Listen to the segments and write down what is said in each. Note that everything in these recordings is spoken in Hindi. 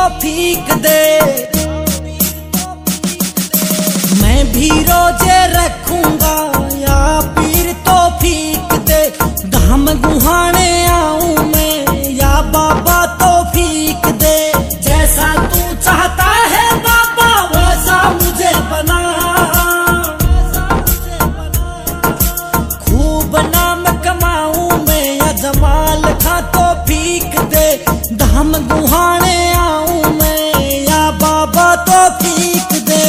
फीक दे। मैं भी रोजे रखूंगा या पीर तो फीक दे। धाम गुहाने आऊं मैं या बाबा तो फीक दे। जैसा तू चाहता है बाबा वैसा मुझे बना। खूब नाम कमाऊं मैं या जमाल खा तो फीक दे। धाम गुहाने आऊं मैं या बाबा तो फीक दे।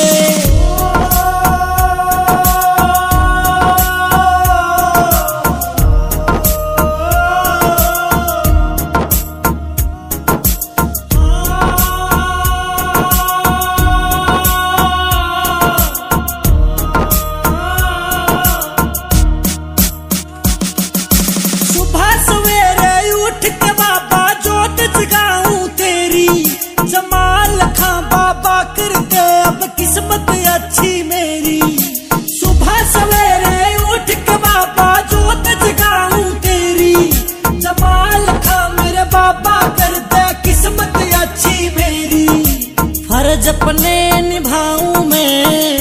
किस्मत अच्छी मेरी सुबह सवेरे उठ के बाबा जोत जगाऊं तेरी। जमाल खा मेरे बाबा कर दे किस्मत अच्छी मेरी। फर्ज अपने निभाऊं मैं,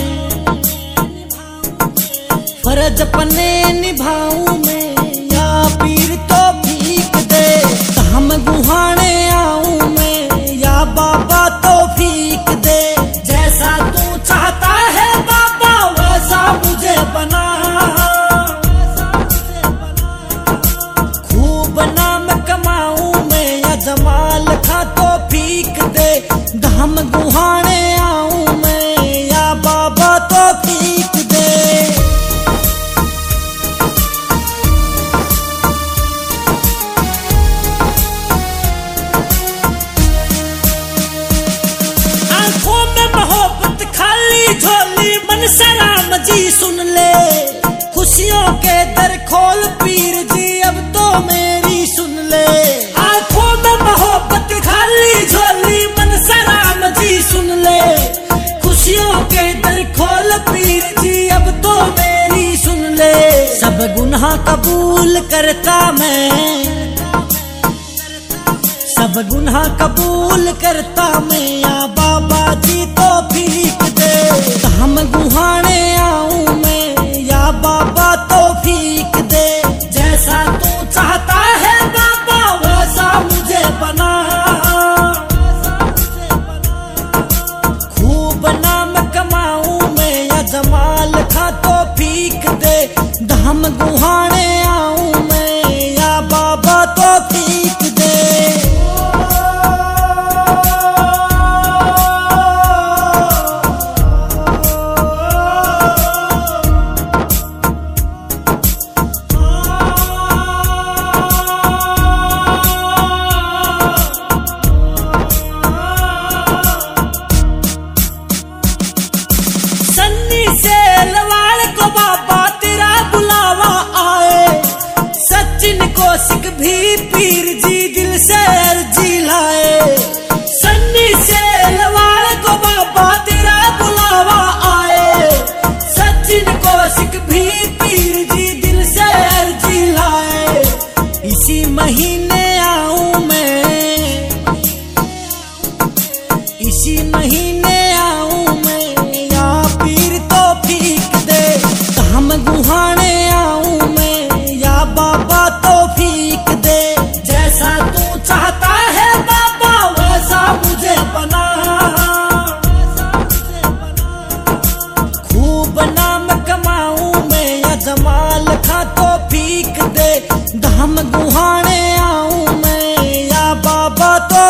फर्ज अपने निभाऊं मैं या पीर तो फीक दे। धाम गुहाने आऊं मैं या बाबा तो फीक दे। जैसा तू चाहता है बाबा वैसा मुझे बना। खूब नाम कमाऊं मैं या जमाल खा तो फीक दे। धाम गुहाने आऊं मैं या बाबा तो फीक दे। झोली मन सराम जी सुन ले। खुशियों के दर खोल पीर जी अब तो मेरी सुन ले। आंखों में मोहब्बत खाली झोली मन सराम जी सुन ले। खुशियों के दर खोल पीर जी अब तो मेरी सुन ले। सब गुनाह कबूल करता मैं, सब गुनाह कबूल करता मैं या बाबा जी तो फीक दे। धाम गुहाने आऊं मैं या बाबा तो फीक दे। जैसा तू चाहता है बाबा वैसा मुझे बना। खूब नाम कमाऊं मैं या जमाल खा तो फीक दे। धाम गुहाने आऊं मैं या बाबा तो फीक दे। कौशिक भी पीर जी दिल से अर्जी लाए। सन्नी से लवाड़ को बाबा तेरा बुलावा आए। सचिन कौशिक भी पीर जी दिल से अर्जी लाए। इसी महीने आऊं मैं, इसी महीने आऊं मैं या पीर तो फीक दे। धाम गुहाने आऊं मैं या बाबा तो फीक दे। जैसा तू चाहता है बाबा वैसा मुझे बना। खूब नाम कमाऊं मैं या जमाल खा तो फीक दे। धाम गुहाने आऊं मैं या बाबा तो